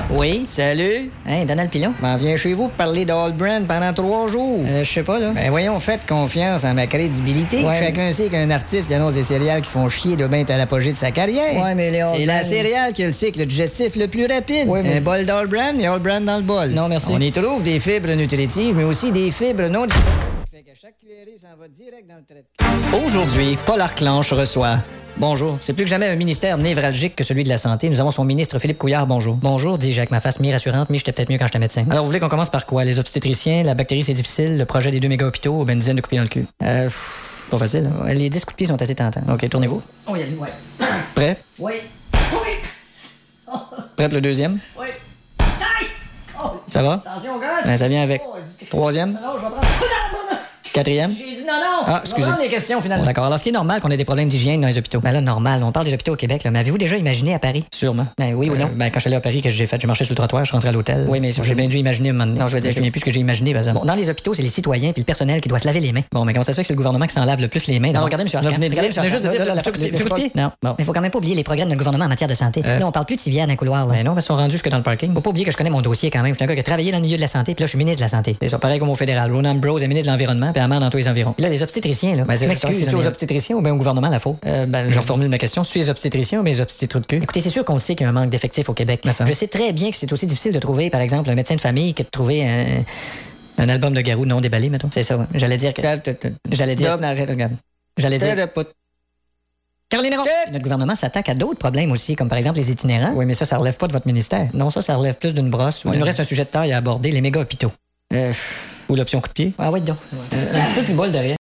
Oui, salut. Hein, Donald Pilon? M'en viens chez vous pour parler de All Brand pendant 3 jours. Je sais pas, là. Ben voyons, faites confiance en ma crédibilité. Ouais. Chacun sait qu'un artiste qui annonce des céréales qui font chier doit bien être à l'apogée de sa carrière. Ouais, mais les All C'est la Brand- céréale qui a le cycle digestif le plus rapide. Ouais, mais- Un bol d'All Brand et All Brand dans le bol. Non, merci. On y trouve des fibres nutritives, mais aussi des fibres non digestives. Fait qu'à chaque cuillerée, ça en va direct dans le trait de cœur. Aujourd'hui, Paul Archange reçoit... Bonjour. C'est plus que jamais un ministère névralgique que celui de la Santé. Nous avons son ministre Philippe Couillard. Bonjour. Bonjour, dis-je avec ma face mi-rassurante, mais j'étais peut-être mieux quand j'étais médecin. Alors, vous voulez qu'on commence par quoi? Les obstétriciens, la bactérie, c'est difficile, le projet des 2 méga-hôpitaux, ou ben une dizaine de coups de pied dans le cul? Pas facile, hein? Les 10 coups de pied sont assez tentants. OK, tournez-vous. Oh, il y a lui, ouais. Prêt? Oui. Prêt pour le deuxième? Oui. Ça va? Attention, gosse. Ben, ça vient avec. Troisième? Non, je vais prendre... Quatrième? J'ai dit non, non. Ah, Je vais excusez. prendre les questions, Bon, finalement. d'accord. Alors, ce qui est normal qu'on ait des problèmes d'hygiène dans les hôpitaux. Ben là, normal. On parle des hôpitaux au Québec, là. Mais avez-vous déjà imaginé à Paris? Sûrement. Ben oui ou non? Ben, quand je suis allé à Paris, qu'est-ce que j'ai fait? J'ai marché sur le trottoir, je suis rentré à l'hôtel. Oui, mais j'ai bien dû imaginer un moment donné. Non, je veux dire, je me souviens plus ce que j'ai imaginé, par exemple. Bon, dans les hôpitaux, c'est les citoyens puis le personnel qui doit se laver les mains. Bon, mais comment ça se fait que c'est le gouvernement qui s'en lave le plus les mains? Non, regardez, monsieur Arcand. Regardez, Regardez, monsieur monsieur juste de Arcand. dire, Là, plus de pied? Non. Bon. Mais faut quand même pas oublier les progrès de notre gouvernement en matière de santé. Là, on parle plus de civière dans le couloir, là. Ben non, mais ils sont rendus jusque dans le parking. Faut pas oublier que je connais mon dossier quand même. Je suis un gars qui a travaillé dans le milieu de la santé, puis là, je suis ministre de la Santé. C'est ça, pareil comme au fédéral. Ron Ambrose est ministre de l'Environnement, puis Amand dans tous les environs. Puis là, les obstétriciens, là. Ben, je m'excuse, c'est-tu mais- aux obstétriciens ou bien au gouvernement la faute? Je reformule ma question. C'est les obstétriciens ou mes obstétrous de cul? Écoutez, c'est sûr qu'on sait qu'il y a un manque d'effectifs au Québec. Ben, ça. Je sais très bien que c'est aussi difficile de trouver, par exemple, un médecin de famille que de trouver Un album de Garou non déballé, mettons. C'est ça, ouais. J'allais dire que... J'allais dire... Stop, arrête, regarde. J'allais dire... Caroline Néron! Puis notre gouvernement s'attaque à d'autres problèmes aussi, comme par exemple les itinérants. Oui, mais ça relève pas de votre ministère. Non, ça relève plus d'une brosse. Il nous reste un sujet de taille à aborder, les méga-hôpitaux. Ou l'option coup de pied. Ah oui, donc. Un petit peu plus bol derrière.